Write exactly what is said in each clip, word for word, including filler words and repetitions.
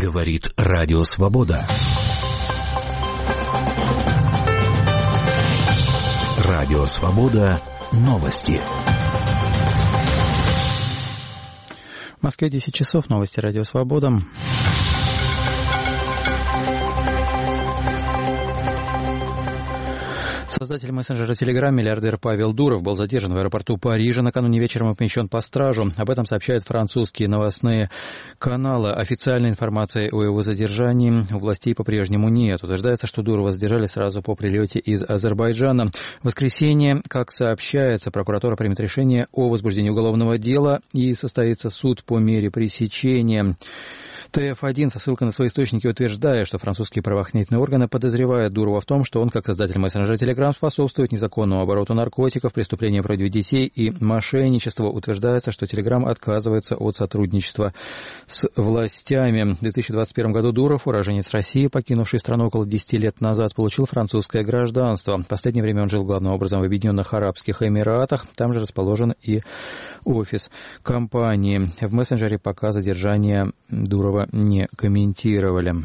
Говорит Радио Свобода. Радио Свобода. Новости. В Москве десять часов. Новости Радио Свобода. Создатель мессенджера Telegram, миллиардер Павел Дуров, был задержан в аэропорту Парижа. Накануне вечером и помещен по стражу. Об этом сообщают французские новостные каналы. Официальной информации о его задержании у властей по-прежнему нет. Утверждается, что Дурова задержали сразу по прилете из Азербайджана. В воскресенье, как сообщается, прокуратура примет решение о возбуждении уголовного дела и состоится суд по мере пресечения. Тэ эф один со ссылкой на свои источники утверждает, что французские правоохранительные органы подозревают Дурова в том, что он, как создатель мессенджера Telegram, способствует незаконному обороту наркотиков, преступлениям против детей и мошенничеству. Утверждается, что Telegram отказывается от сотрудничества с властями. В две тысячи двадцать первом году Дуров, уроженец России, покинувший страну около десяти лет назад, получил французское гражданство. В последнее время он жил главным образом в Объединенных Арабских Эмиратах. Там же расположен и офис компании. В мессенджере пока задержание Дурова не комментировали.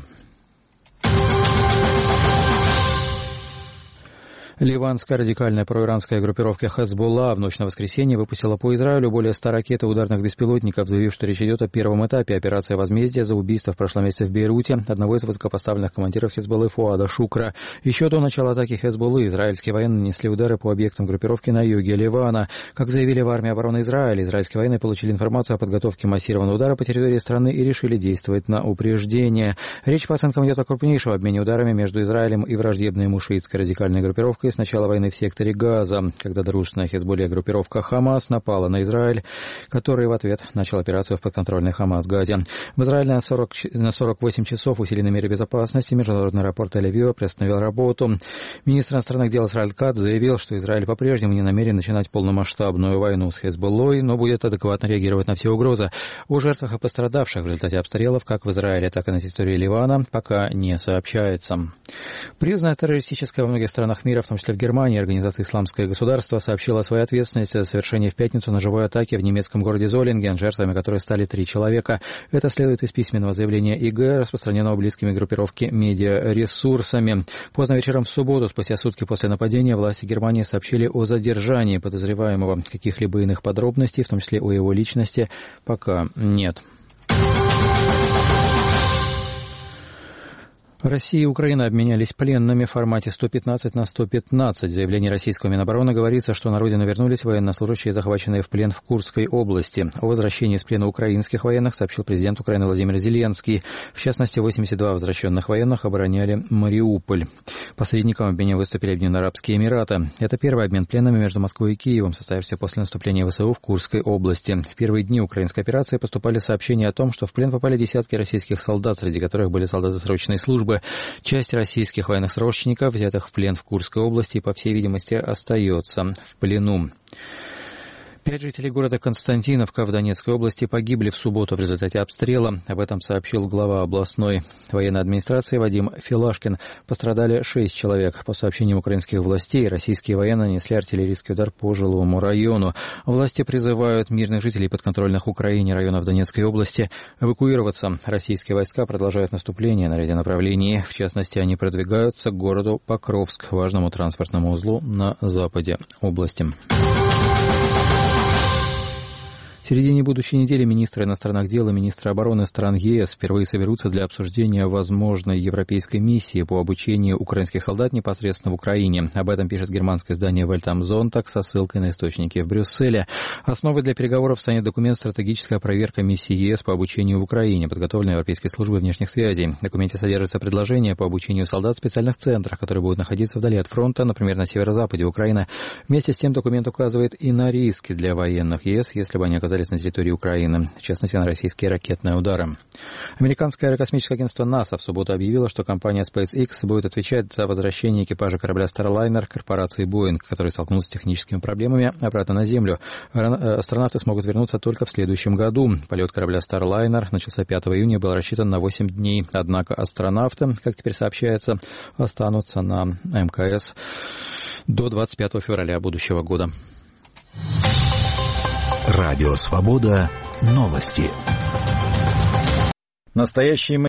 Ливанская радикальная проиранская группировка Хезболла в ночь на воскресенье выпустила по Израилю более ста ракет и ударных беспилотников, заявив, что речь идет о первом этапе операции возмездия за убийство в прошлом месяце в Бейруте одного из высокопоставленных командиров Хезболлы Фуада Шукра. Еще до начала атаки Хезболлы израильские военные нанесли удары по объектам группировки на юге Ливана. Как заявили в армии обороны Израиля, израильские военные получили информацию о подготовке массированного удара по территории страны и решили действовать на упреждение. Речь, по оценкам, идет о крупнейшем обмене ударами между Израилем и враждебной ему шиитской радикальной группировкой с начала войны в секторе Газа, когда дружественная Хезболле группировка Хамас напала на Израиль, который в ответ начал операцию в подконтрольной Хамас Газе. В Израиле на, сорок, на сорок восемь часов усилены меры безопасности. Международный аэропорт Тель-Авива приостановил работу. Министр иностранных дел Исраэль Катц заявил, что Израиль по-прежнему не намерен начинать полномасштабную войну с Хезболлой, но будет адекватно реагировать на все угрозы. О жертвах и пострадавших в результате обстрелов как в Израиле, так и на территории Ливана пока не сообщается. Признанная террористическая во многих странах мира, в том числе в Германии, Организация «Исламское государство» сообщила о своей ответственности за совершение в пятницу ножевой атаки в немецком городе Золинген, жертвами которой стали три человека. Это следует из письменного заявления ИГ, распространенного близкими группировки медиаресурсами. Поздно вечером в субботу, спустя сутки после нападения, власти Германии сообщили о задержании подозреваемого. Каких-либо иных подробностей, в том числе о его личности, пока нет. Россия и Украина обменялись пленными в формате сто пятнадцать на сто пятнадцать. В заявлении российского Минобороны говорится, что на родину вернулись военнослужащие, захваченные в плен в Курской области. О возвращении из плена украинских военных сообщил президент Украины Владимир Зеленский. В частности, восемьдесят два возвращенных военных обороняли Мариуполь. Посредником обмена выступили Объединенные Арабские Эмираты. Это первый обмен пленными между Москвой и Киевом, состоявшийся после наступления ВСУ в Курской области. В первые дни украинской операции поступали сообщения о том, что в плен попали десятки российских солдат, среди которых были солдаты срочной службы. Часть российских военнослужащих, взятых в плен в Курской области, по всей видимости, остается в плену. Пять жителей города Константиновка в Донецкой области погибли в субботу в результате обстрела. Об этом сообщил глава областной военной администрации Вадим Филашкин. Пострадали шесть человек. По сообщениям украинских властей, российские военные нанесли артиллерийский удар по жилому району. Власти призывают мирных жителей подконтрольных Украине районов Донецкой области эвакуироваться. Российские войска продолжают наступление на ряде направлений. В частности, они продвигаются к городу Покровск, важному транспортному узлу на западе области. В середине будущей недели министры иностранных дел и министры обороны стран ЕС впервые соберутся для обсуждения возможной европейской миссии по обучению украинских солдат непосредственно в Украине. Об этом пишет германское издание Welt am Sonntag со ссылкой на источники в Брюсселе. Основой для переговоров станет документ «Стратегическая проверка миссии ЕС по обучению в Украине», подготовленной Европейской службой внешних связей. В документе содержится предложение по обучению солдат в специальных центрах, которые будут находиться вдали от фронта, например, на северо-западе Украины. Вместе с тем документ указывает и на риски для военных ЕС, если бы они оказались на территории Украины, в частности, на российские ракетные удары. Американское аэрокосмическое агентство НАСА в субботу объявило, что компания SpaceX будет отвечать за возвращение экипажа корабля Starliner корпорации Boeing, который столкнулся с техническими проблемами, обратно на Землю. Астронавты смогут вернуться только в следующем году. Полет корабля Starliner начался пятого июня и был рассчитан на восемь дней. Однако астронавты, как теперь сообщается, останутся на МКС до двадцать пятого февраля будущего года. Радио Свобода. Новости. Настоящие